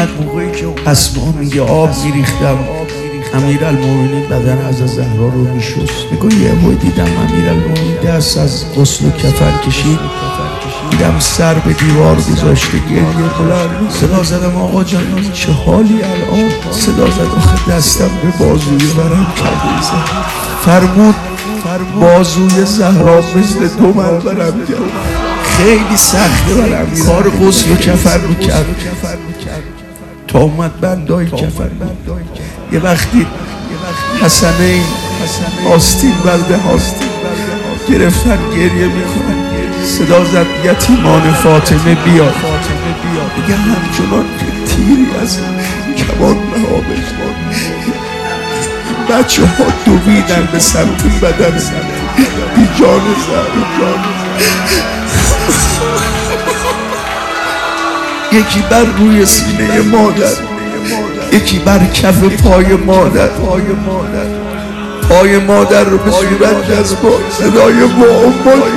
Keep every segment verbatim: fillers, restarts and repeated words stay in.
اومد اسما میگه آب میریختم امیرالمومنین بدن از زهرا رو میشست. میگه یه بار دیدم امیرالمومنین دست از غسل و کفن کشید، دیدم سر به دیوار گذاشته گریه بلند. صدا زدم آقا جان چه حالی الان؟ صدا زد آخه دستم به بازوی ورم کرده زهرا. فرمود بازوی زهرا مثل دو من برم کرد. خیلی سخته برم کار غسل و کفن رو کرد تا اومد بندای کفن. یه وقتی حسنین آستین بلده هاستین گرفتن گریه میکنن. صدا زد یتیمان فاطمه بیا. دیگه همچنان که تیری از کمان رها بشد بچه ها دویدن به سمت بدن بی جان زهرا. یکی بر روی سینه مادر، یکی بر کف پای مادر. پای مادر رو به صورت جذبان صدای با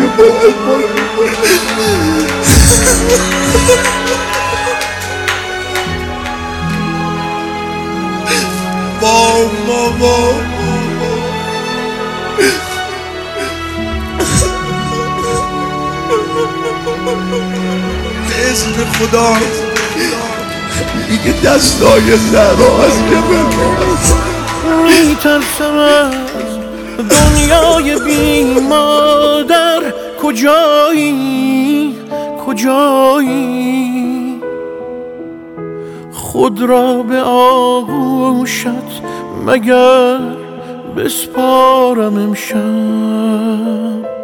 ماما به اذن خدا دیگه دستای زهرا از که میترسم از دنیای بی مادر. کجایی کجایی خود را به آغوشت مگر بسپارم امشب.